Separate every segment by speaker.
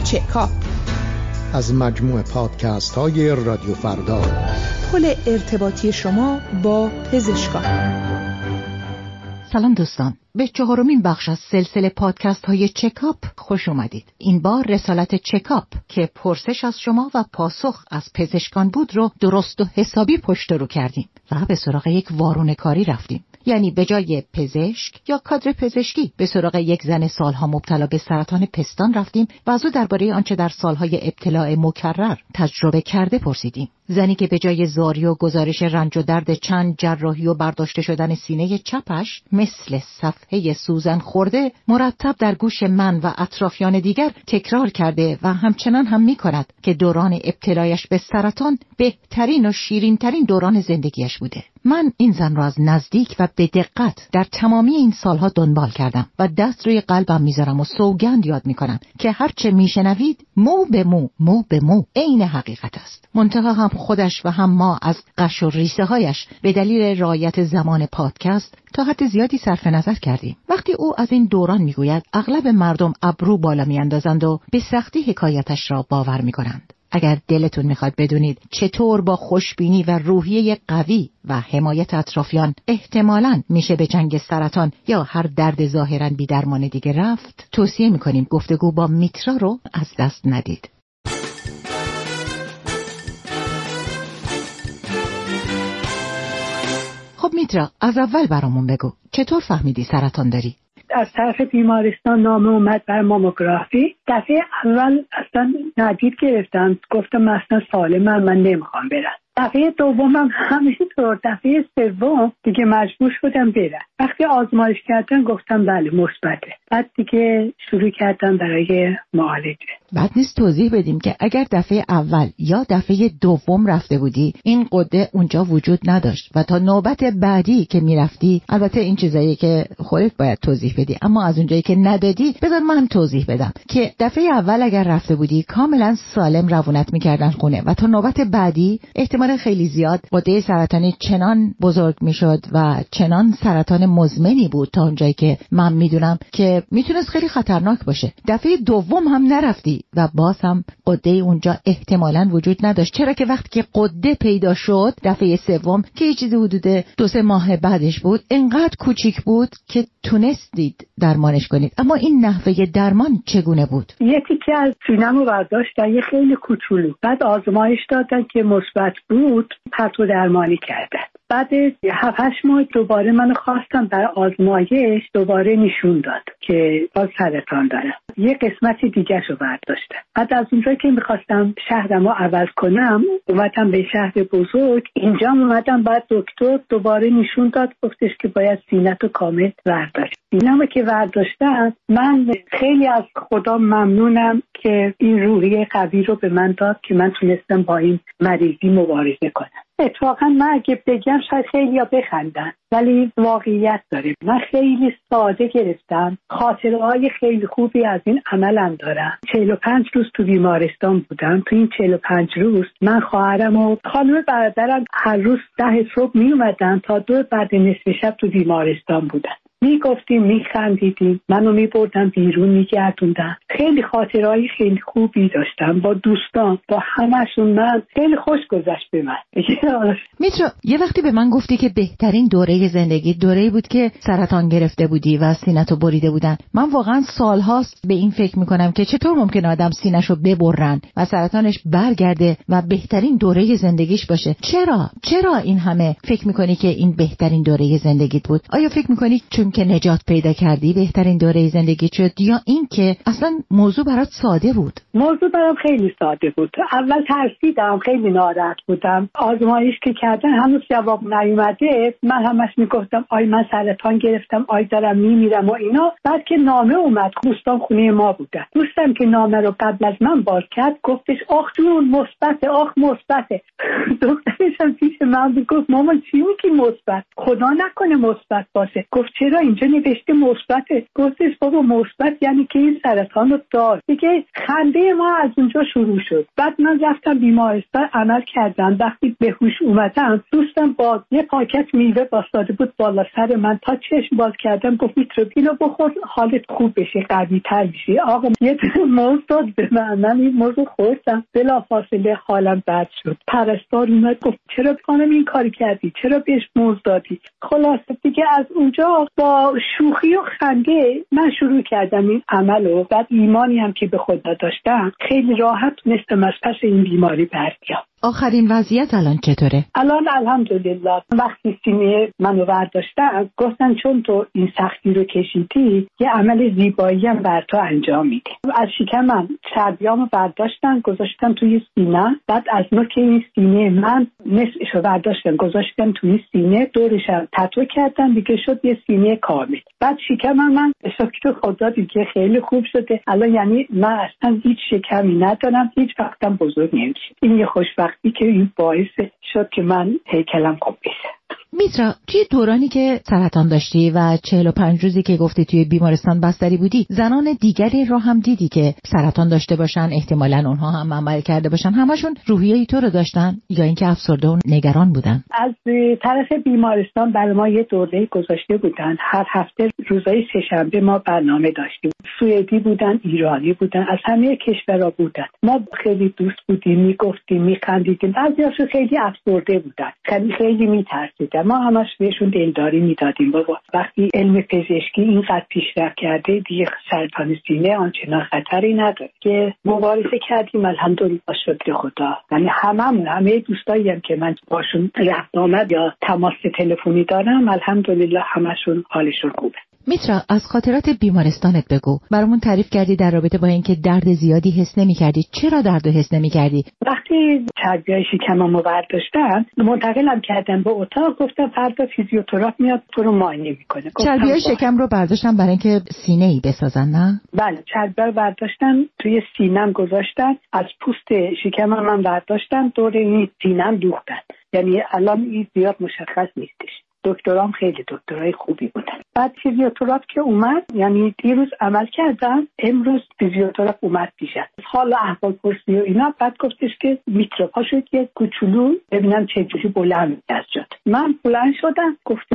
Speaker 1: چکاپ
Speaker 2: از مجموع پادکست های رادیو فردا،
Speaker 1: پل ارتباطی شما با پزشکان.
Speaker 3: سلام دوستان، به 4مین بخش از سلسله پادکست های چکاپ خوش اومدید. این بار رسالت چکاپ که پرسش از شما و پاسخ از پزشکان بود رو درست و حسابی پشت رو کردیم و به سراغ یک وارونه کاری رفتیم. یعنی به جای پزشک یا کادر پزشکی به سراغ یک زن سالها مبتلا به سرطان پستان رفتیم و از او درباره آنچه در سالهای ابتلاع مکرر تجربه کرده پرسیدیم. زنی که به جای زاری و گزارش رنج و درد چند جراحی و برداشته شدن سینه چپش مثل صفحه سوزن خورده مرتب در گوش من و اطرافیان دیگر تکرار کرده و همچنان هم می کند که دوران ابتلایش به سرطان بهترین و شیرینترین دوران زندگیش بوده. من این زن را از نزدیک و به دقت در تمامی این سالها دنبال کردم و دست روی قلبم میذارم و سوگند یاد میکنم که هرچه میشنوید مو به مو، مو به مو عین حقیقت است. منتها هم خودش و هم ما از قش و ریسه هایش به دلیل رعایت زمان پادکست تا حد زیادی صرف نظر کردیم. وقتی او از این دوران میگوید اغلب مردم ابرو بالا میاندازند و به سختی حکایتش را باور میکنند. اگر دلتون میخواد بدونید چطور با خوشبینی و روحیه قوی و حمایت اطرافیان احتمالاً میشه به جنگ سرطان یا هر درد ظاهراً بی درمان دیگه رفت، توصیه میکنیم گفتگو با میترا رو از دست ندید. خب میترا، از اول برامون بگو چطور فهمیدی سرطان داری؟
Speaker 4: از طرف بیمارستان نامه اومد بر ماموگرافی. دفعه اول اصلا ندید گرفتم، گفتم اصلا سالمم، من نمیخوام برم. دفعه دومم همینطور. دفعه سوم دیگه مجبور شدم برم. وقتی آزمایش کردن گفتم بله مثبته. بعد دیگه شروع کردم برای معالجه.
Speaker 3: بعد نیست توضیح بدیم که اگر دفعه اول یا دفعه دوم رفته بودی این قده اونجا وجود نداشت و تا نوبت بعدی که میرفتی، البته این چیزایی که خودت باید توضیح بدی، اما از اونجایی که ندادی بذار من توضیح بدم که دفعه اول اگر رفته بودی کاملا سالم روونت میکردن خونه و تا نوبت بعدی احتمال خیلی زیاد قده سرطانی چنان بزرگ میشد و چنان سرطان مزمنی بود تا اونجایی که من میدونم که میتونست خیلی خطرناک باشه. دفعه دوم هم نرفتی و باز هم قده اونجا احتمالاً وجود نداشت، چرا که وقتی که قده پیدا شد دفعه سوم که یه چیزی حدود 2-3 ماه بعدش بود، انقدر کوچیک بود که تونستید درمانش کنید. اما این نحوه درمان چگونه بود؟
Speaker 4: یه تیکه از سینه‌مو برداشتن، یه خیلی کوچولو، بعد آزمایش دادن که مثبت بود، پرتو درمانی کردن. بعد 7-8 ماه دوباره منو خواستم برای آزمایش، دوباره نشون داد که باز سرطان دارم. یه قسمت دیگه شو برداشتم. بعد از اونجایی که میخواستم شهرمو عوض کنم اومدم به شهر بزرگ. اینجا اومدم بعد دکتر دوباره نشون داد، گفتش که باید سینه‌تو کامل برداشت. اینم که برداشتم، من خیلی از خدا ممنونم که این روحیه قوی رو به من داد که من تونستم با این مریضی مبارزه کنم. اتفاقا من اگه بگم شاید خیلی ها بخندن ولی واقعیت داره. من خیلی ساده گرفتم، خاطره‌های خیلی خوبی از این عملم دارم. 45 روز تو بیمارستان بودم. تو این 45 روز من خواهرم و خانم برادرم هر روز 10 صبح می اومدن تا 2 بعد نصف شب تو بیمارستان بودن. میگفتیم، میخندیدیم، منو میبردن بیرون، میگردوندن. خیلی خاطرهای خیلی خوبی داشتم با دوستان، با همشون. من خیلی خوش گذشت به من.
Speaker 3: میترا، یه وقتی به من گفتی که بهترین دوره زندگی دوره‌ای بود که سرطان گرفته بودی و سینه‌تو بریده بودن. من واقعا سالهاست به این فکر میکنم که چطور ممکنه آدم سینه‌شو ببرن و سرطانش برگرده و بهترین دوره زندگیش باشه. چرا این همه فکر میکنی که این بهترین دوره زندگیت بود؟ آیا فکر میکنی چون که نجات پیدا کردی بهترین دوره زندگی شد، یا این که اصلا موضوع برات ساده بود؟
Speaker 4: موضوع برام خیلی ساده بود. اول ترسیدم، خیلی ناراحت بودم. آزمایش که کردن هنوز جواب نیومده. من همش میگفتم آی من سرطان گرفتم، آی دارم میمیرم و اینا. بعد که نامه اومد، دوستان خونه ما بودن، دوستم که نامه رو قبل از من باز کرد گفتش آخ جون مثبته، آخ مثبته. دخترشم پیش من گفت مامان چی میگی مثبت؟ خدا نکنه مثبت باشه. گفت چرا اینجا نوشته مثبته؟ گفتش بابا مثبت یعنی که این سرطان منو داد دیگه. خنده ما از اونجا شروع شد. بعد من رفتم بیمارستان عمل کردم. وقتی به هوش اومدم دوستم با یه پاکت میوه واسطاده بود بالا سر من. تا چشم باز کردم گفت میتروبینو بخور حالت خوب بشه، قوی تر بشی. آقا یه موز داد به من این موز خوردم، بلافاصله حالم بد شد. پرستار اومد گفت چرا خانم این کاری کردی، چرا بهش موز دادی؟ خلاصه دیگه از اونجا با شوخی و خنده من شروع کردم این عملو. بعد ایمانی هم که به خدا داشتم خیلی راحت تونستم از پس این بیماری بر بیام.
Speaker 3: آخرین وضعیت الان چطوره؟
Speaker 4: الان الحمدلله. وقتی سینه منو برداشتن گفتن چون تو این سختی رو کشیدی یه عمل زیبایی هم بر تو انجام میده. از شکمم چربیامو برداشتن گذاشتن توی سینه. بعد از نوک این سینه من نصفشو برداشتن گذاشتن توی سینه، دورشم تتو کردن دیگه شد یه سینه کامل. بعد شکمم من به شکر خدا دیگه خیلی خوب شده. الان یعنی من اصلا هیچ شکمی ندارم، هیچ وقتم بزرگ نمیشه. این یه خوشبختی که این باعث شد که من هیکلم خوب بشه.
Speaker 3: میترا، توی دورانی که سرطان داشتی و 45 روزی که گفتی توی بیمارستان بستری بودی، زنان دیگری رو هم دیدی که سرطان داشته باشن، احتمالاً اونها هم عمل کرده باشن، همشون روحیه‌ای تو رو داشتن یا اینکه افسرده و نگران بودن؟ از
Speaker 4: طرف بیمارستان برای ما یه دوره گذاشته بودن. هر هفته روزهای سه‌شنبه ما برنامه داشتیم. سوئدی بودن، ایرانی بودن، از همه کشورها بودن. ما خیلی دوست بودیم، میگفتیم، میخندیدیم. بعضی‌هاشون خیلی افسرده بودن، خیلی میترسیدن. ما همش بهشون دلداری میدادیم بابا وقتی علم پزشکی اینقدر پیشرفت کرده دیگه سرطان سینه آنچنان خطری نداره که مبارزه کردیم. الحمدلله شکر خدا. یعنی همه دوستایی هم که من باشون رفت آمد یا تماس تلفنی دارم الحمدلله همشون حالشون خوبه.
Speaker 3: میترا، از خاطرات بیمارستانت بگو. برامون تعریف کردی در رابطه با اینکه درد زیادی حس نمی‌کردی. چرا درد حس نمی‌کردی؟
Speaker 4: وقتی چربیای شکممو برداشتن منتقلم کردن به اتاق. گفتم فردا فیزیوتراپ میاد تو رو معاینه میکنه.
Speaker 3: چربیای شکم رو برداشتن برای اینکه سینه‌ای بسازن، نه؟
Speaker 4: بله، چربیا رو برداشتن توی سینم گذاشتن. از پوست شکمم من برداشتن دور این سینم دوختن. یعنی الان این زیاد مشخص نیستش. دکترام خیلی دکترای خوبی بودن. بعد فیزیوتراپ که اومد، یعنی دیروز عمل کردم، امروز فیزیوتراپ اومد پیشم، حالا احوال پرسی و اینا. بعد گفتش که میتروپا شد یه کوچولو ببینم چجوری بلند از جات. من بلند شدم. گفتش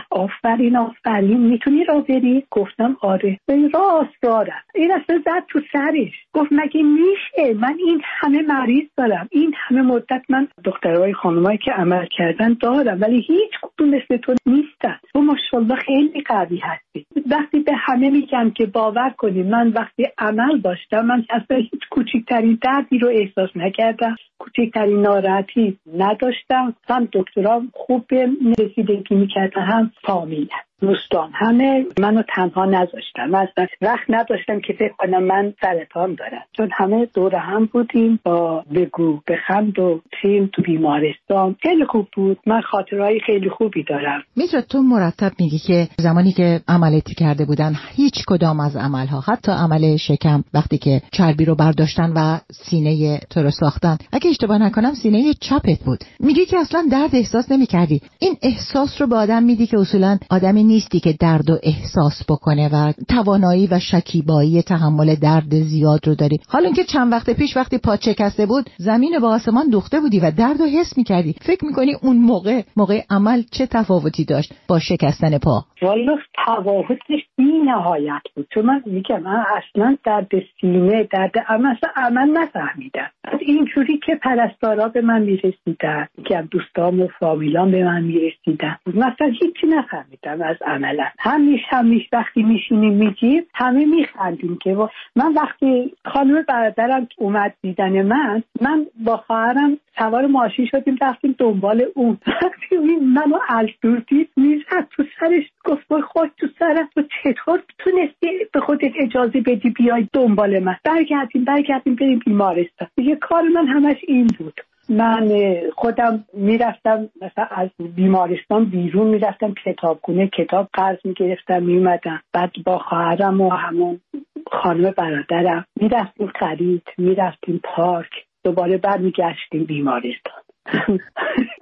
Speaker 4: آفرین میتونی راه بری؟ گفتم آره. راست دارم. این اصلا زد تو سرش. گفت مگه میشه؟ من این همه مریض دارم، این همه مدت من دخترای خانمایی که عمل کردن دارم ولی هیچ کدوم مثل تو نیستن. تو ماشاءالله خیلی قوی هستی. وقتی به همه میگم که باور کنی من وقتی عمل داشتم من اصلا هیچ کوچکترین دردی رو احساس نکردم، کوچکترین ناراحتی نداشتم. هم دکترام خوب رسیدگی میکردن هم فامیل دوستان همه منو تنها نذاشتن. من اصلا وقت نداشتم که فکر کنم من سرطان دارم، چون همه دور هم بودیم با بگو بخند و تیم تو بیمارستان. خیلی خوب بود. من خاطرهای خیلی خوبی دارم.
Speaker 3: میتونه تو مرتب میگی که زمانی که عملیاتی کرده بودن هیچ کدام از عملها، حتی عمل شکم وقتی که چربی رو برداشتن و سینه تو رو ساختن، اگه اشتباه نکنم سینه چپت بود، میگی که اصلا درد احساس نمی‌کردی. این احساس رو به آدم میدی که اصولاً آدمی نیستی که درد و احساس بکنه و توانایی و شکیبایی تحمل درد زیاد رو داری. حالا که چند وقت پیش وقتی پات شکسته بود زمین با آسمان دوخته بودی و درد رو حس می‌کردی، فکر می‌کنی اون موقع عمل چه تفاوتی داشت با شکستن پا؟
Speaker 4: والله تفاوتش بی‌نهایت بود. چون من میگم من اصلا درد سینه، درد عمل نفهمیدم. اینجوری که پرستارا به من میرسیدن، که دوستام و فامیلان به من میرسیدن، مثلا هیچی نفهمیدم از عملم. همیشه وقتی میشینیم میگیم همه میخندیم که من وقتی خانم برادرم اومد دیدن من با خواهرم سوار ماشین شدیم رفتیم دنبال اون. وقتی منو الدوردید میزد تو سرش، گفت وای خاک تو سرت، تو چطور تونستی به خودت اجازه بدی بیای دنبال من؟ برگردیم بریم بیمارستان. دیگه کار من همش این بود. من خودم میرفتم مثلا از بیمارستان بیرون میرفتم کتابخونه، کتاب قرض میگرفتم میومدم. بعد با خواهرم و همون خانم برادرم میرفتیم خرید، میرفتیم پارک، دوباره برمیگشتیم بیمارستان.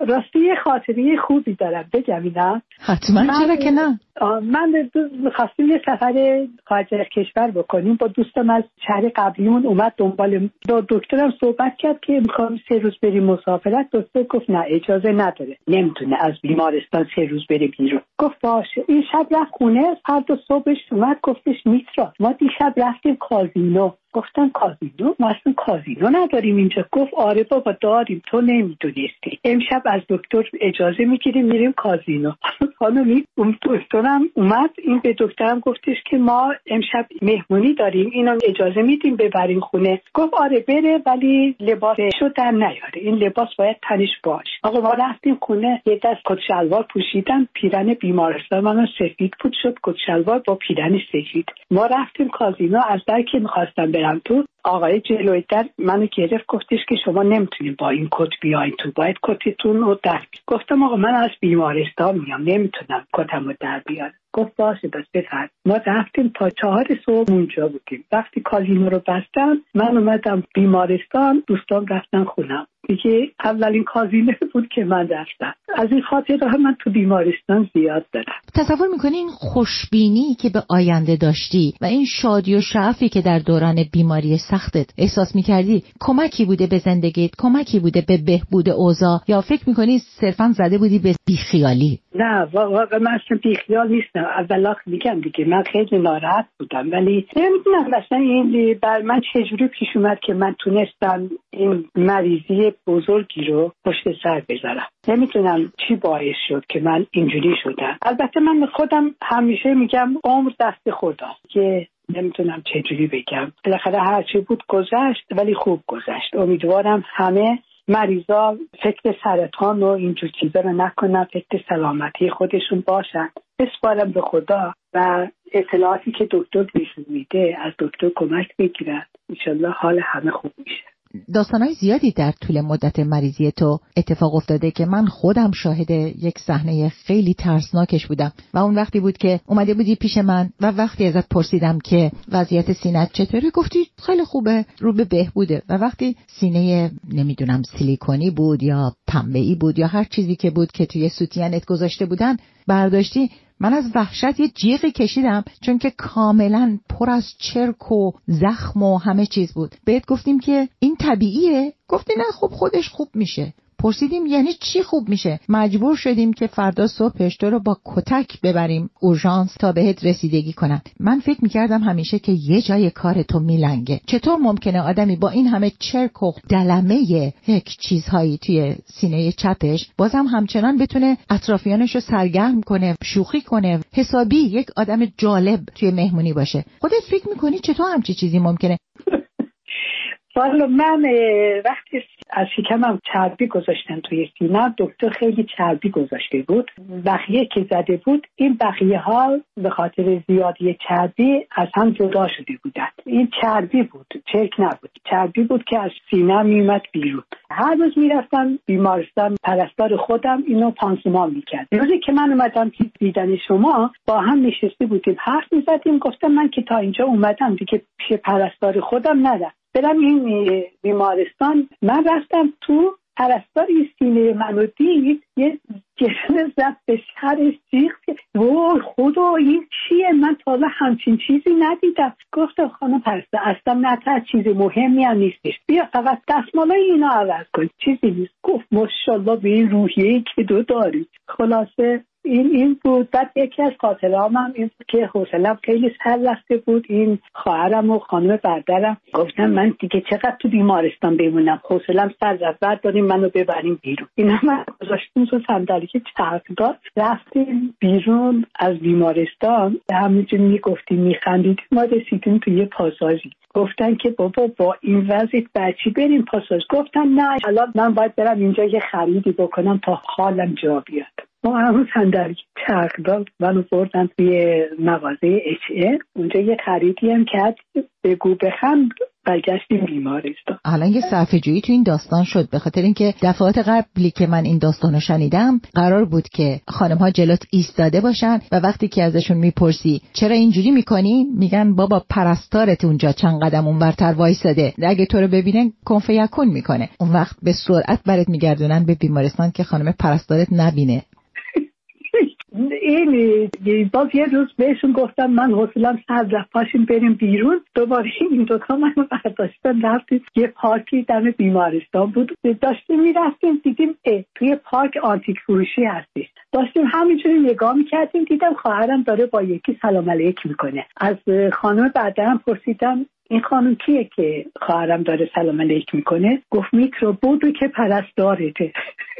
Speaker 4: راستی یه خاطره خوبی دارم بگم اینا.
Speaker 3: حتما، چرا که نه.
Speaker 4: من می‌خواستیم یه سفر خارج کشور بکنیم با دوستم از شهر قبلیمون اومد دنبال دکترم صحبت کرد که می‌خوام 3 روز بریم مسافرت. دکتر گفت نه اجازه نداره، نمیتونه از بیمارستان 3 روز بره بیرون. گفت باشه. این شب رفت خونه، فردا صبحش اومد گفتش میترا ما دیشب رفتیم کازینو. گفتم کازینو؟ ما اصلا کازینو نداریم اینجا. گفت آره بابا داریم، تو نمیدونستی. امشب از دکتر اجازه میگیریم میریم کازینو. خانمی اون دکترم اومد، این به دکترم گفتش که ما امشب مهمونی داریم، اینو اجازه میدیم ببرین خونه. گفت آره بره، ولی لباسشو در نیاره، این لباس باید تنش باشه. آقا ما رفتیم خونه، یه دست کت شلوار پوشیدم، پیرن بیمارستان من سفید پوش شد، کت شلوار با پیرن سفید. ما رفتیم کازینو، از در که می‌خواستم برم تو، آقای جلوی در منو گرفت گفتش که شما نمیتونید با این کت بیاین تو، باید کتتون رو در. گفتم آقا من از بیمارستان میام، نمیتونم کتمو در بیارم. گفت باشه بس بفرد. ما رفتیم تا 4 صبح اونجا بودیم. وقتی کازینو رو بستم من اومدم بیمارستان، دوستان رفتن خونم. دیگه اولین کازینو بود که من رفتم. از این خاطره من تو بیمارستان زیاد دارم.
Speaker 3: تصور میکنین خوشبینی که به آینده داشتی و این شادی و شعفی که در دوران بیماری سختت احساس میکردی کمکی بوده به زندگیت، کمکی بوده به بهبود اوضاع، یا فکر میکنی صرفا زده بودی به بیخیالی؟
Speaker 4: نه واقعا من اصلا بیخیال نیستم. اولا میگم دیگه من خیلی ناراحت بودم، ولی نمیدونم مثلا این بر من چجوری پیش اومد که من تونستم این مریضی بزرگی رو پشت سر بذارم. نمیدونم چی باعث شد که من اینجوری شدم. البته من خودم همیشه میگم عمر دست خداست که نمیتونم چجوری بگم. بالاخره هر چی بود گذشت، ولی خوب گذشت. امیدوارم همه مریضا فکر سرطان و اینجور چیزا رو نکنن، فکر سلامتی خودشون باشن. بسپارم به خدا و اطلاعاتی که دکتر بهشون میده از دکتر کمک بگیرن. انشالله حال همه خوب میشه.
Speaker 3: داستانهای زیادی در طول مدت مریضی تو اتفاق افتاده که من خودم شاهد یک صحنه خیلی ترسناکش بودم و اون وقتی بود که اومده بودی پیش من و وقتی ازت پرسیدم که وضعیت سینه‌ت چطوره گفتی خیلی خوبه، رو به بهبوده، و وقتی سینه نمیدونم سیلیکونی بود یا پنبه‌ای بود یا هر چیزی که بود که توی سوتیانت گذاشته بودن برداشتی، من از وحشت یه جیغی کشیدم چون که کاملا پر از چرک و زخم و همه چیز بود. بهت گفتیم که این طبیعیه؟ گفتی نه خب خودش خوب میشه. پرسیدیم یعنی چی خوب میشه؟ مجبور شدیم که فردا صبحش تو رو با کتک ببریم اورژانس تا بهت رسیدگی کنن. من فکر میکردم همیشه که یه جای کار تو میلنگه. چطور ممکنه آدمی با این همه چرک و دلمه یک چیزهایی توی سینه چپش بازم همچنان بتونه اطرافیانش رو سرگرم کنه، شوخی کنه، حسابی یک آدم جالب توی مهمونی باشه؟ خودت فکر میکنی چطور همچی چیزی ممکنه؟
Speaker 4: والا من وقتی از شکمم چربی گذاشتن توی سینه، دکتر خیلی چربی گذاشته بود. بقیه که زده بود این بقیه ها به خاطر زیادی چربی از هم جدا شده بودن. این چربی بود، چرک نبود. چربی بود که از سینه میومد بیرون. هر روز میرفتم بیمارستان، پرستار خودم اینو پانسمان میکرد. روزی که من اومدم دیدن شما با هم نشسته بودیم حرف میزدیم. گفتم من که تا اینجا اومدم دیگه پیش پرستار خودم ندم برم این بیمارستان. من رفتم تو، پرستار این سینه منو دید، یه جسم زد به سرش، جیغ وای خدا این چیه؟ من تا حالا همچین چیزی ندیدم. گفتم خانم پرستار اصلا نه چیز مهمی هم نیستش، بیا فقط دستمالای اینا عوض کن، چیزی نیست. گفت ماشاءالله به این روحیه‌ای که دو داری. خلاصه این بود. بعد یکی از خاطره‌ام هم این بود که حوصله‌ام خیلی سر رفته بود. این خواهرم و خانم برادرم گفتم من دیگه چقدر تو بیمارستان بمونم، حوصله‌ام سر رفت، بعد داریم منو ببریم بیرون. اینا من گذاشتیم تو صندلی چرخدار، رفتیم بیرون از بیمارستان. همینجوری میگفتیم میخندیدیم، ما رسیدیم تو یه پاساژی. گفتن که بابا با این وضعیت بچی بریم پاساژ؟ گفتم نه الان من باید برم اینجا یه خریدی بکنم تا حالم جا بیاد. ما همون صندلی چرخدار منو بردن توی مغازه HA. اونجا یه خریدی هم کرد، بگو بخند برگشتیم بیمارستان.
Speaker 3: الان یه صرفه‌جویی تو این داستان شد، به خاطر اینکه دفعات قبلی که من این داستانو شنیدم قرار بود که خانم‌ها جلوت ایستاده باشن و وقتی که ازشون میپرسی چرا اینجوری میکنین میگن بابا پرستارت اونجا چند قدم اونورتر وایساده، اگه تو رو ببینه کنف یکون میکنه. اون وقت به سرعت برات میگردونن به بیمارستان که خانم پرستارت نبینه.
Speaker 4: این باز یه روز بهشون گفتم من حوصله‌ام سر رفت، پاشیم بریم بیرون. دوباره این دوتا منو برداشتن رفتیم یه پارکی دم بیمارستان بود، داشتیم میرفتیم دیدیم توی پارک آنتیک فروشی هستش، داشتیم همینجوری نگاه میکردیم، دیدم خواهرم داره با یکی سلام علیک میکنه. از خانم بعدم پرسیدم این خانم کیه که خواهرم داره سلام علیک میکنه؟ گفت میکرو بودو که پرستارته.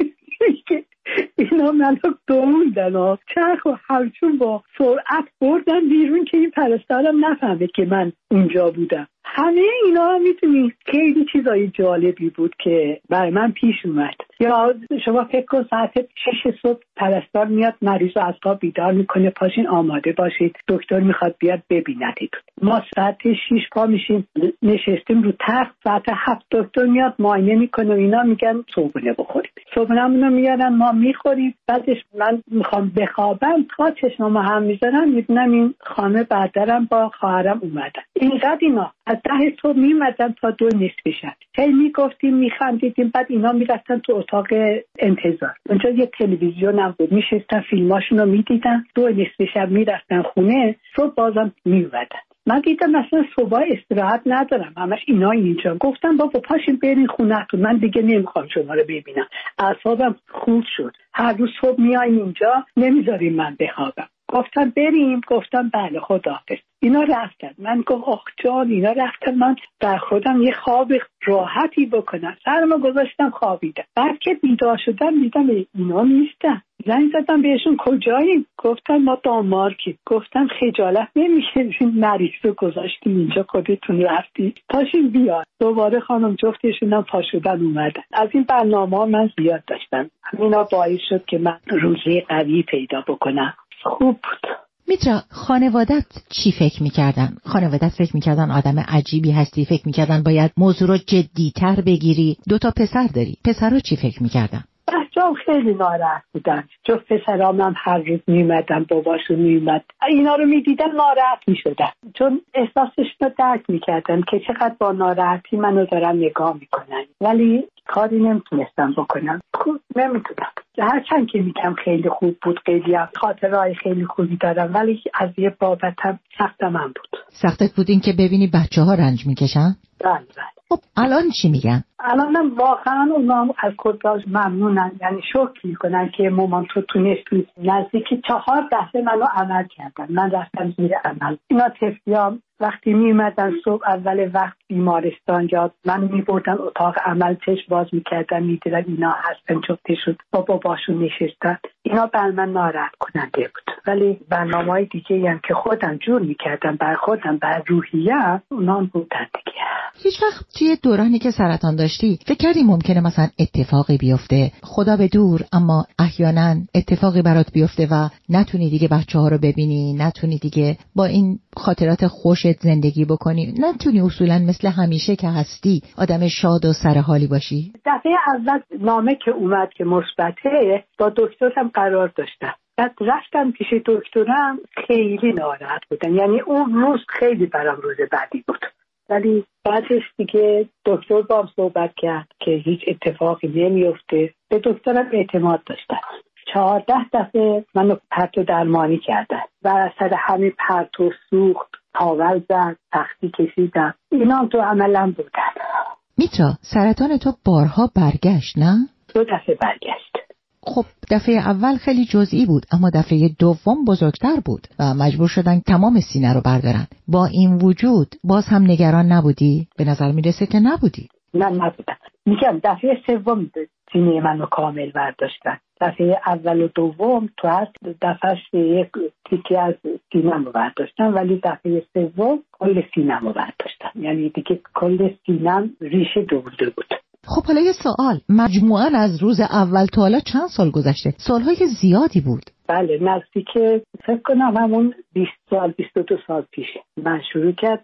Speaker 4: اینا منو دووندن چرخ و همچون با سرعت بردن بیرون که این پرستارم نفهمه که من اونجا بودم. همه اینا هم میتونی خیلی چیزای جالبی بود که برای من پیش اومد. یا شما فکر کن ساعت 6 صبح پرستار میاد مریض رو از خواب بیدار میکنه، پاشین آماده باشید دکتر میخواد بیاد ببیندید. ما ساعت 6 پا میشیم نشستیم رو تخت، ساعت 7 دکتر میاد معاینه میکنه و اینا میگن صبحونه بخورید. صبحونه‌مونو میارن ما میخوریم، بعدش من میخوام بخوابم تا چشمامو هم میذارم میبینم این خانم بعدرم با خواهرم اومدن. اینقدر اینا از 10 صبح میمدن تا 2 نصف شب. هی میگفتیم میخندیدیم، بعد اینا میرفتن تو اتاق انتظار. اونجا یه تلویزیون هم بود، میشستن فیلماشونو میدیدن، 2 نصف شب میرفتن خونه، صبح بازم میومدن. من دیدم مثلا صبح استراحت ندارم، همش اینا اینجا. گفتم بابا پاشین برین خونه‌تون، من دیگه نمیخوام شما رو ببینم. اعصابم خورد شد، هر روز صبح میاین اینجا نمیذارین من بخوابم. گفتم بریم، گفتم بله خداحافظ. اینا رفتن. من گفت آخ جان اینا رفتن، من در خودم یه خواب راحتی بکنم. سرمو گذاشتم خوابیدم. بعد که بیدار شدم دیدم اینا نیستن. زنگ زدم بهشون کجایین؟ گفتن ما دانمارکیم. گفتم خجالت نمیشه این مریض رو گذاشتیم اینجا خودتون رفتی؟ پاشین بیاد. دوباره خانم جفتشون هم پا شدن اومدن. از این برنامه‌ها من زیاد داشتم. همینا باعث شد که من روزی قوی پیدا بکنم. خوب بود.
Speaker 3: میترا خانوادت چی فکر میکردن؟ خانوادت فکر میکردن آدم عجیبی هستی، فکر میکردن باید موضوع رو جدی‌تر بگیری؟ 2 پسر داری، پسرها چی فکر میکردن؟
Speaker 4: بچه‌ها خیلی ناراحت بودن، جفت پسرام هم هر روز میمدن، باباشون میمد، اینا رو میدیدن ناراحت میشدن، چون احساسش رو درک میکردن که چقدر با ناراحتی منو دارن نگاه میکنن، ولی کاری نمیتونستم بکنم. خوب نمیتونم، هرچند که میگم خیلی خوب بود، خیلی خاطرهای خیلی خوبی دارم، ولی از یه بابتم سختم هم بود.
Speaker 3: سختت بود این که ببینی بچه‌ها رنج میکشن؟
Speaker 4: بله.
Speaker 3: خب الان چی میگن؟
Speaker 4: الانم واقعا اونا از خودش ممنونن، یعنی شکر میکنن که مامان تو تونستی. نزدیکی 4 دفعه منو عمل کردن، من رفتم زیر عمل. اینا طفلیام وقتی میمدن صبح اول وقت بیمارستان یا من میبردن اتاق عمل، چشم باز میکردن میدیدن اینا هستن، جفتشون با باباشون نشستن. اینا بر من ناراحت کننده بود، ولی برنامه‌های دیگه هم که خودم جور میکردم بر خودم، بر روحیه، اونا بودن دیگه.
Speaker 3: هیچ وقت توی دورانی که سرطان داشتی فکر کردی ممکنه مثلا اتفاقی بیفته، خدا به دور، اما احیانا اتفاقی برات بیفته و نتونی دیگه بچه‌ها رو ببینی، نتونی دیگه با این خاطرات خوشت زندگی بکنی، نتونی اصولا مثل همیشه که هستی آدم شاد و سرحالی باشی؟
Speaker 4: دفعه اول نامه که اومد که مثبته، با دکترم قرار داشتم. بعد رفتم پیش دکترم، خیلی ناراحت بودن، یعنی اون روز خیلی برام روز بعدی بود. ولی بعدش دیگه دکتر با هم صحبت کرد که هیچ اتفاقی نمیفته. به دکترم اعتماد داشتم. 14 دفعه منو پرت و درمانی کردن و اثر همین پرت و سوخت، تاول زد، تختی کشیدم، اینا هم تو عملم بودن.
Speaker 3: میترا سرطان تو بارها برگشت نه؟
Speaker 4: 2 دفعه برگشت.
Speaker 3: خب دفعه اول خیلی جزئی بود، اما دفعه دوم بزرگتر بود و مجبور شدن تمام سینه رو بردارن. با این وجود باز هم نگران نبودی؟ به نظر میرسه که نبودی.
Speaker 4: نه نبودم. میگم دفعه سوم سینه منو کامل برداشتن. دفعه اول و دوم تو هر دفعه یک تیکه از سینه رو برداشتن، ولی دفعه سوم کل سینه رو برداشتن، یعنی دیگه کل سینه ریشه دوباره بود.
Speaker 3: خب حالا یه سوال، مجموعاً از روز اول تا حالا چند سال گذشته؟ سالهای زیادی بود.
Speaker 4: بله، نزدیک فکر کنم همون 20 سال 22 سال پیش من شروع کردم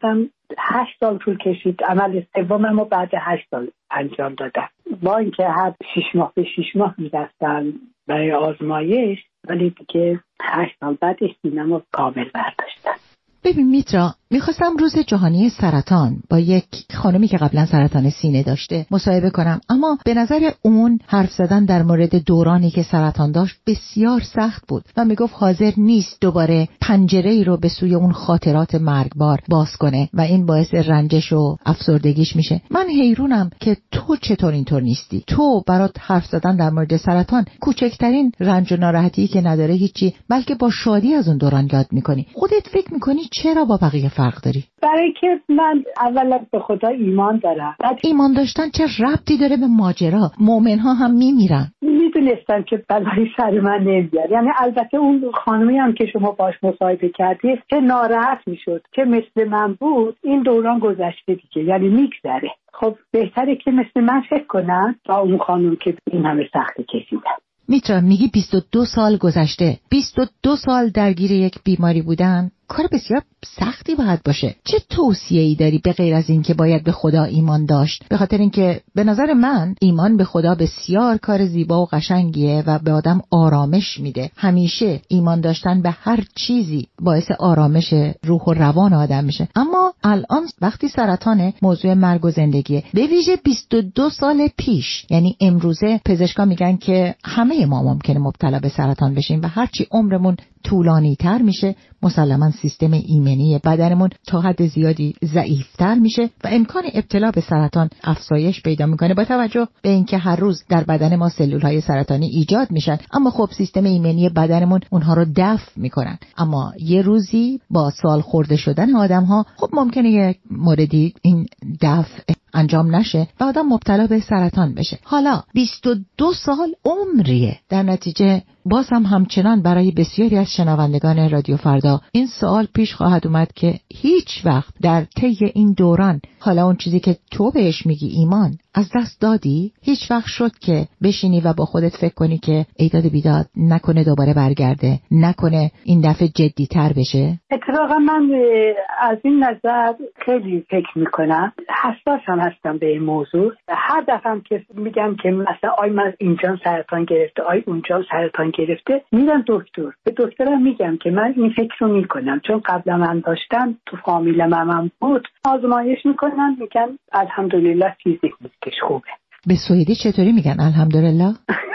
Speaker 4: 8 سال طول کشید. عمل سومم رو بعد 8 سال انجام دادم، با اینکه هر 6 ماه به 6 ماه می‌رفتم برای آزمایش، ولی دیگه 8 سال بعدش سینم رو کامل برداشتم.
Speaker 3: ببین میترا، میخواستم روز جهانی سرطان با یک خانمی که قبلا سرطان سینه داشته مصاحبه کنم، اما به نظر اون حرف زدن در مورد دورانی که سرطان داشت بسیار سخت بود و میگفت حاضر نیست دوباره پنجره‌ای رو به سوی اون خاطرات مرگبار باز کنه و این باعث رنجش و افسردگیش میشه. من حیرونم که تو چطور اینطور نیستی. تو برات حرف زدن در مورد سرطان کوچکترین رنج و ناراحتی که نداره هیچی، بلکه با شادی از اون دوران یاد میکنی. خودت فکر میکنی چرا با بقیه فرق داری؟
Speaker 4: برای که من اولا به خدا ایمان دارم.
Speaker 3: ایمان داشتن چه ربطی داره به ماجرا؟ مؤمن‌ها هم میمیرن.
Speaker 4: میدونستم که بلایی سر من نمیاد. یعنی البته اون خانمی هم که شما باش مصاحبه کردید که ناراحت میشد که مثل من بود، این دوران گذشته دیگه، یعنی میگذره. خب بهتره که مثل من فکر کنن تا اون خانم که این همه سختی کشیدن.
Speaker 3: میترا، میگی 22 سال گذشته، 22 سال درگیر یک بیماری بودن کار بسیار سختی باید باشه. چه توصیه‌ای داری به غیر از این که باید به خدا ایمان داشت؟ به خاطر اینکه به نظر من ایمان به خدا بسیار کار زیبا و قشنگیه و به آدم آرامش میده. همیشه ایمان داشتن به هر چیزی باعث آرامش روح و روان آدم میشه. اما الان وقتی سرطان موضوع مرگ و زندگیه، به ویژه 22 سال پیش، یعنی امروزه پزشکا میگن که همه ما ممکنه مبتلا به سرطان بشیم و هرچی عمرمون طولانی تر میشه مسلماً سیستم ایمنی بدنمون تا حد زیادی ضعیفتر میشه و امکان ابتلا به سرطان افزایش پیدا میکنه، با توجه به اینکه هر روز در بدن ما سلولهای سرطانی ایجاد میشن، اما خب سیستم ایمنی بدنمون اونها رو دفع میکنن. اما یه روزی با سال خورده شدن آدم‌ها خب ممکنه یک موردی این دفع انجام نشه و آدم مبتلا به سرطان بشه. حالا 22 سال عمریه. در نتیجه باز هم همچنان برای بسیاری از شنوندگان رادیو فردا این سوال پیش خواهد اومد که هیچ وقت در طی این دوران، حالا اون چیزی که تو بهش میگی ایمان، از دست دادی؟ هیچ وقت شد که بشینی و با خودت فکر کنی که ایداد بیداد نکنه دوباره برگرده، نکنه این دفعه جدی تر بشه؟
Speaker 4: اتفاقا من از این نظر خیلی فکر میکنم، حساس هم هستم به این موضوع. هر دفعه که میگم که مثلا آی من اینجا سرطان گرفته، آی اونجا سرطان گرفته، میرم دکتر، به دکترم میگم که من این فکر رو میکنم چون قبلا من داشتم، تو فامیل من بود، آزمایش میکنن میگن الحمدلله چیزی نیستش، خوبه.
Speaker 3: به سوئدی چطوری میگن الحمدلله؟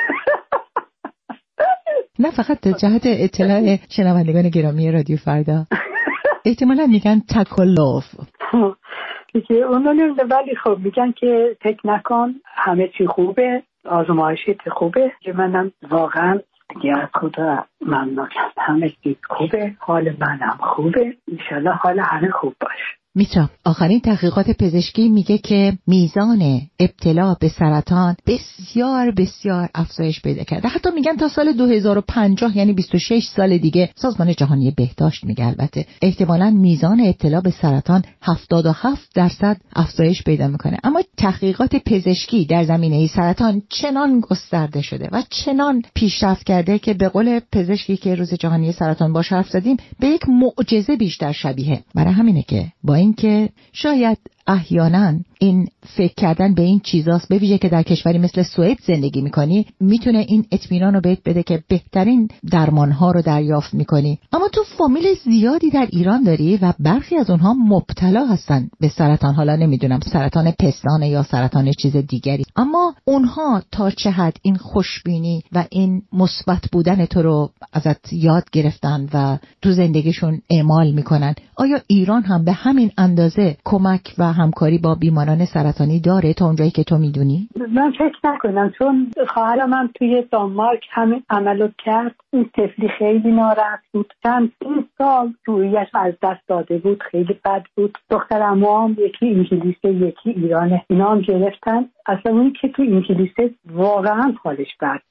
Speaker 3: نه فقط جهت اطلاع شنوندگان گرامی رادیو فردا، احتمالا میگن تکلف
Speaker 4: دیگه اونو نمیده، ولی خب میگن که فکر نکن همه چی خوبه، آزمایشت خوبه، که منم واقعا دیگه از خدا ممنونم، همه چی خوبه، حال منم خوبه، انشالله حال همه خوب باشه.
Speaker 3: میترا، آخرین تحقیقات پزشکی میگه که میزان ابتلا به سرطان بسیار بسیار افزایش پیدا کرده. حتی میگن تا سال 2050، یعنی 26 سال دیگه، سازمان جهانی بهداشت میگه البته، احتمالاً میزان ابتلا به سرطان 77% افزایش پیدا میکنه. اما تحقیقات پزشکی در زمینه سرطان چنان گسترده شده و چنان پیشرفت کرده که به قول پزشکی که روز جهانی سرطان باش حرف زدیم، به یک معجزه بیشتر شبیه. برای همینه که با اینکه شاید احیانا این فکر کردن به این چیزاست، به ویژه که در کشوری مثل سوئد زندگی میکنی، میتونه این اطمینان رو بهت بده که بهترین درمانها رو دریافت میکنی. اما تو فامیل زیادی در ایران داری و برخی از اونها مبتلا هستن به سرطان، حالا نمیدونم سرطان پستان یا سرطان چیز دیگری، اما اونها تا چه حد این خوشبینی و این مثبت بودن تو رو ازت یاد گرفتن و تو زندگیشون اعمال میکنن؟ آیا ایران هم به همین اندازه کمک و همکاری با بیماران سرطانی داره تا اونجایی که تو میدونی؟
Speaker 4: من فکر نکنم، چون خواهرم هم توی دانمارک همین عملو کرد. این طفلی خیلی ناراحت بود، چند سال رویش از دست داده بود، خیلی بد بود. دخترم هم یکی انگلیسه یکی ایرانه، اینا هم گرفتن. اصلا اونی که تو انگلیسه واقعا حالش بد بود،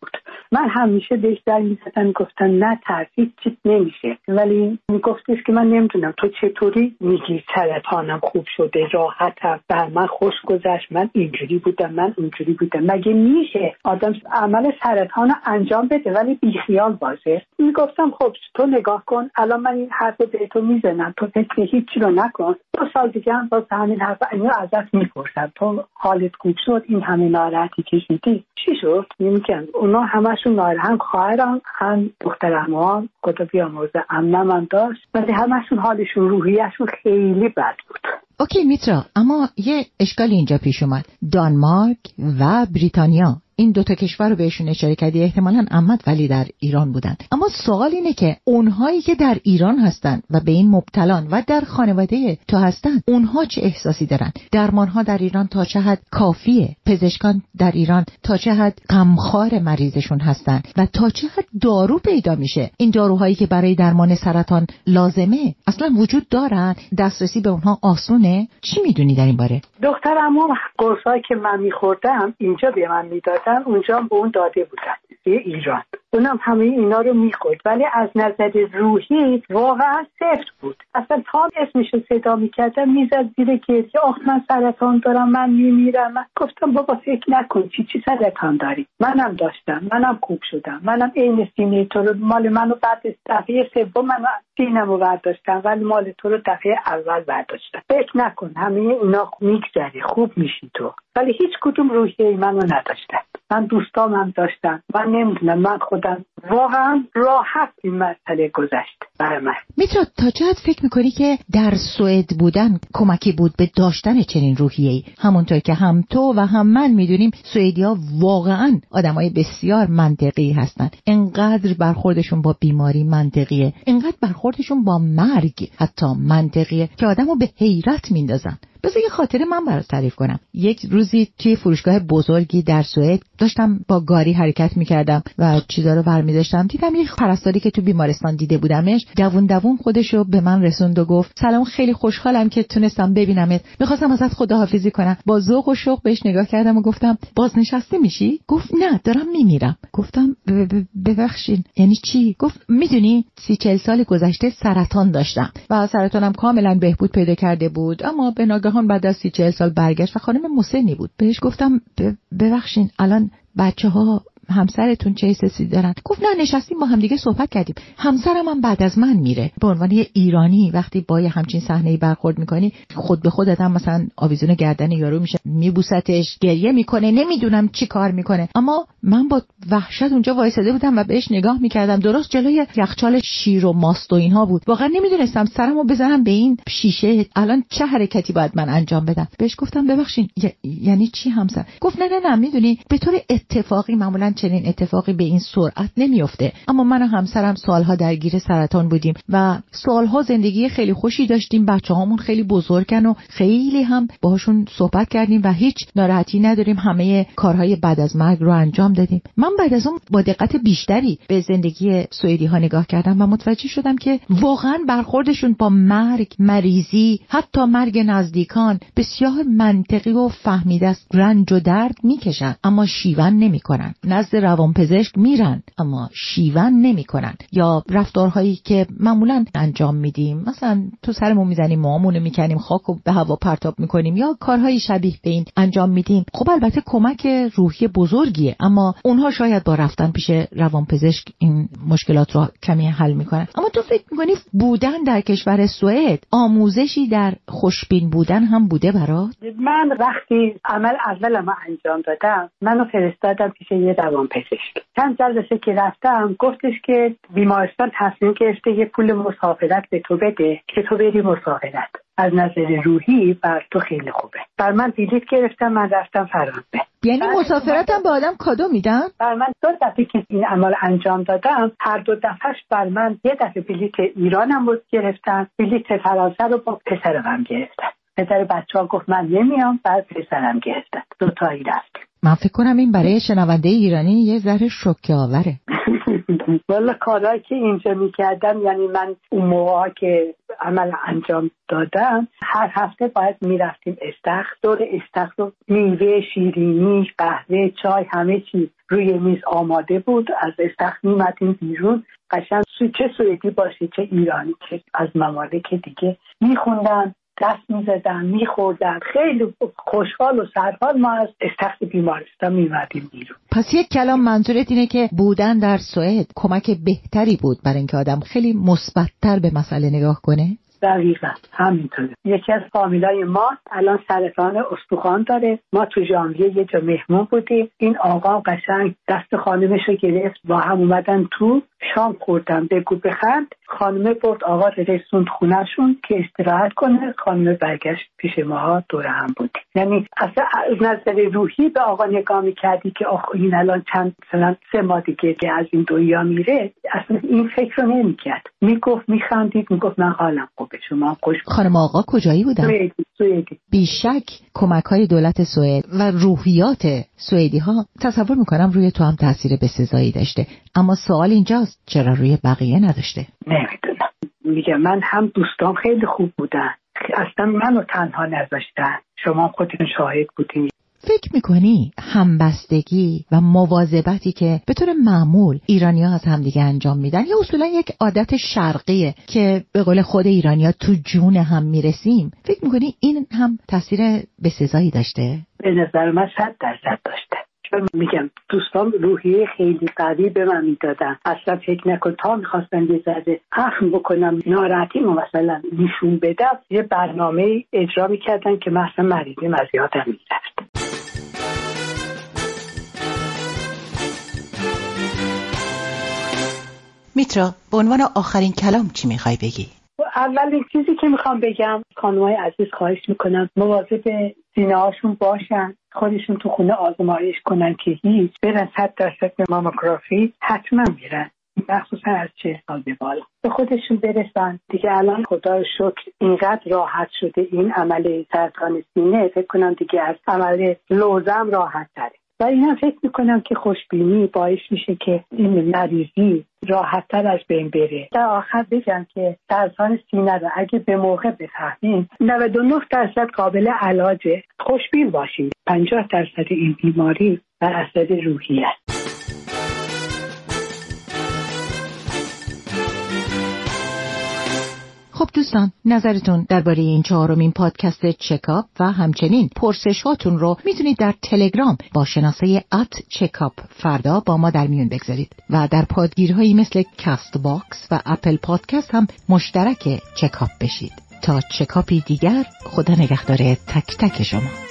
Speaker 4: من همیشه بهش در می‌زدم، گفتن نه ترسید چیز نمیشه، ولی میگفتش که من نمیدونم تو چطوری میگی سرطانم خوب شده، راحتم، بر من خوش گذشت، من اینجوری بودم، من اونجوری بودم. مگه میشه آدم عمل سرطان انجام بده ولی بیخیال باشه؟ میگفتم خب تو نگاه کن، الان من این حرف به تو میزنم، تو فکر هیچی رو نکن، 2 سال دیگه هم باز همین حرف اینو ازت میپرسم، تو حالت خوب شد، این همه ناراحتی کشیدی چی شد؟ میگن اونا همشون ناراحت، هم خواهرم هم دخترم، خدا بیامرزه، عمم هم داشت، ولی همشون حالشون روحیشون خیلی بد بود.
Speaker 3: اوکی میترا، اما یه اشکال اینجا پیش اومد. دانمارک و بریتانیا، این 2 کشور رو بهشون اشاره کردی، احتمالاً عمت ولی در ایران بودن. اما سوال اینه که اونهایی که در ایران هستن و به این مبتلان و در خانواده تو هستن، اونها چه احساسی دارن؟ درمانها در ایران تا چه حد کافیه؟ پزشکان در ایران تا چه حد غمخوار مریضشون هستن و تا چه حد دارو پیدا میشه؟ این داروهایی که برای درمان سرطان لازمه اصلا وجود دارن؟ دسترسی به اونها آسونه؟ چی میدونی در این باره؟
Speaker 4: دخترم قرصایی که من میخوردم اینجا به من میدادن، اونجا به اون داده بودن ایران، اونم همه اینا رو میخورد، ولی از نظر روحی واقعا صفر بود. اصلا تا اسمشو صدا میکردم میزد زیر گریه، آخ من سرطان دارم، من میمیرم. من گفتم بابا فکر نکن، چی سرطان داری؟ منم داشتم، منم خوب شدم، منم عین سینه تو رو، مال منو بعد دفعه سوم من سینه‌مو برداشتم، ولی مال تو رو دفعه اول برداشتم. فکر نکن همه اینا میگذره، خوب میشی تو. ولی هیچ کدوم روحیه منو نداشتن. من دوستامم داشتم، من نمیدونم، من خودم واقعا راحت این مسئله گذشت برای من.
Speaker 3: میترا تا چه حد فکر میکنی که در سوئد بودن کمکی بود به داشتن چنین روحیه‌ای؟ همونطور که هم تو و هم من میدونیم سوئدی‌ها واقعا آدمای بسیار منطقی هستن. انقدر برخوردشون با بیماری منطقیه، انقدر برخوردشون با مرگ حتی منطقیه که آدمو به حیرت میندازن. بذار یه خاطره من برات تعریف کنم. یک روزی توی فروشگاه بزرگی در سوئد داشتم با گاری حرکت میکردم و چیزا رو برمی‌داشتم، دیدم یه پرستاری که تو بیمارستان دیده بودمش دوون خودشو به من رسوند و گفت سلام، خیلی خوشحالم که تونستم ببینمت، می‌خواستم ازت خداحافظی کنم. با ذوق و شوق بهش نگاه کردم و گفتم بازنشسته میشی؟ گفت نه، دارم میمیرم. گفتم ببخشید یعنی چی؟ گفت میدونی 30-40 سال گذشته سرطان داشتم و سرطانم کاملا بهبود پیدا کرده بود، اما به ناگهان بعد از 30-40 سال برگشت و خانم مسنی بود. بهش گفتم ببخشید الان بچه‌ها همسرتون چه حسی دارن؟ گفت نه، نشستیم با هم دیگه صحبت کردیم، همسرم هم بعد از من میره. به عنوان یه ایرانی وقتی با یه همچین صحنه‌ای برخورد میکنی، خود به خودت هم مثلا آویزون گردن یارو میشه، میبوستش، گریه میکنه، نمیدونم چی کار میکنه. اما من با وحشت اونجا وایساده بودم و بهش نگاه میکردم. درست جلوی یخچال شیر و ماست و اینها بود. واقعا نمیدونستم سرمو بزنم به این شیشه الان چه حرکتی باید من انجام بدم. بهش گفتم ببخشید یعنی چی همسر؟ گفت نه میدونی به طور اتفاقی معمولا چنین اتفاقی به این سرعت نمیفته، اما من و همسرم سالها درگیر سرطان بودیم و سالها زندگی خیلی خوشی داشتیم، بچه‌هامون خیلی بزرگن و خیلی هم باهاشون صحبت کردیم و هیچ ناراحتی نداریم، همه کارهای بعد از مرگ رو انجام دادیم. من بعد از اون با دقت بیشتری به زندگی سوئدی‌ها نگاه کردم و متوجه شدم که واقعا برخوردشون با مرگ، مریضی، حتی مرگ نزدیکان بسیار منطقی و فهمیده است. رنج و درد میکشن اما شیون نمیکنن، نزد روانپزشک میرن اما شیون نمیکنن، یا رفتارهایی که معمولا انجام میدیم، مثلا تو سرمون میزنیم، موامونو میکنیم، خاکو به هوا پرتاب میکنیم یا کارهای شبیه به این انجام میدیم. خب البته کمک روحی بزرگیه، اما اونها شاید با رفتن پیش روانپزشک این مشکلات رو کمی حل میکنن. اما تو فکر میکنی بودن در کشور سوئد آموزشی در خوشبین بودن هم بوده برات؟
Speaker 4: من وقتی عمل اولم انجام دادم، منو فرستادم پیش یه روانپزشک. چند جلسه که رفتم گفتش که بیمارستان تصمیم گرفته یه پول مسافرت به تو بده که تو بری مسافرت. از نظر روحی بر تو خیلی خوبه. بر من بلیط گرفتم، من رفتم فرانسه.
Speaker 3: یعنی مسافرت هم به آدم کادو میدن؟
Speaker 4: بر من 2 دفعه که این عمل انجام دادم، هر 2 دفعهش بر من، یه دفعه بلیط ایرانم رو گرفتن، بلیط فرانسه رو با پسرم گرفتن. پدر بچه‌ها گفت من نمیام، بعد پسرم گرفتن. 2 تایی رفتیم.
Speaker 3: من فکر کنم این برای شنونده ایرانی یه ذره شوکه آوره.
Speaker 4: والا کارهایی که اینجا میکردم، یعنی من اون موقع که عمل انجام دادم هر هفته باید میرفتیم استخر، دور استخر رو میوه، شیرینی، قهوه، چای، همه چیز روی میز آماده بود. از استخر میمدیم بیرون، قشنگ چه سوئدی باشه چه ایرانی چه از ممالک دیگه میخوندن، دست میزدن، میخوردن، خیلی خوشحال و سرحال ما از استخر بیمارستان میمدیم بیرون.
Speaker 3: پس یک کلام منظورت اینه که بودن در سوئد کمک بهتری بود برای اینکه آدم خیلی مثبت‌تر به مسئله نگاه کنه؟
Speaker 4: دقیقا همینطوره. یکی از فامیلای ما الان سرطان استخوان داره. ما تو ژانویه یه جا مهمون بودیم، این آقا قشنگ دست خانمش رو گرفت، با هم اومدن تو، شام خوردن، بگو بخند. خانمه برد آقا رسوند خونهشون که استراحت کنه، خانمه برگشت پیش ما، دور هم بودیم. یعنی اصلا از نظر روحی به آقا نگاه میکردی که آخ این الان چند مثلا 3 ماه دیگه که از این دنیا میره، اصلا این فکر رو نمیکرد. میگفت میخندید، میگفت من حالم خوبه، شما خوش.
Speaker 3: خانم آقا کجایی بودن؟
Speaker 4: سوئدی.
Speaker 3: بیشک کمک‌های دولت سوئد و روحیات سوئدی‌ها تصور میکنم روی تو هم تاثیر بسزایی داشته، اما سوال اینجاست چرا روی بقیه نداشته؟
Speaker 4: نمیدونم. میگم من هم دوستام خیلی خوب بودن، اصلا منو تنها نذاشتن. شما خودتون شاهد بودین.
Speaker 3: فکر میکنی همبستگی و مواظبتی که به طور معمول ایرانی‌ها از همدیگه انجام میدن یا اصولا یک عادت شرقیه که به قول خود ایرانی‌ها تو جون هم میرسیم، فکر میکنی این هم تاثیر بسزایی داشته؟
Speaker 4: به نظر من 100% داشته. چون میگم دوستان روحیه خیلی قوی به من میدادن. اصلا فکر نکن تا میخواستن یه ذره اخم بکنم ناراحتیمو مثلا نشون بدم، یه برنامه اجرا میکردن که مثلا مریضیم از یادم میرفت.
Speaker 3: میترا، به عنوان آخرین کلام چی میخوای بگی؟
Speaker 4: اولین چیزی که میخوام بگم، خانم‌های عزیز خواهش میکنم مواظب سینه هاشون باشن، خودشون تو خونه آزمایش کنن که هیچ، برن 100% به ماموگرافی حتما میرن، مخصوصا از 40 سال به بالا به خودشون برسن دیگه. الان خدا رو شکر اینقدر راحت شده این عمل سرطان سینه، فکر کنم دیگه از عمل لوزم راحت تره و اینا فکر میکنم که خوشبینی باعث میشه که این مریضی راحت‌تر از بین بره. در آخر بگم که سرطان سینه رو اگه به موقع بفهمیم 99% قابل علاجه. خوشبین باشیم. 50% این بیماری بر اثر روحی است.
Speaker 3: خب دوستان، نظرتون درباره این 4مین پادکست چکاپ و همچنین پرسشاتون رو میتونید در تلگرام با شناسه @چکاپ فردا با ما در میون بگذارید و در پادگیرهایی مثل کاست باکس و اپل پادکست هم مشترک چکاپ بشید. تا چکاپی دیگر، خدا نگهدار تک تک شما.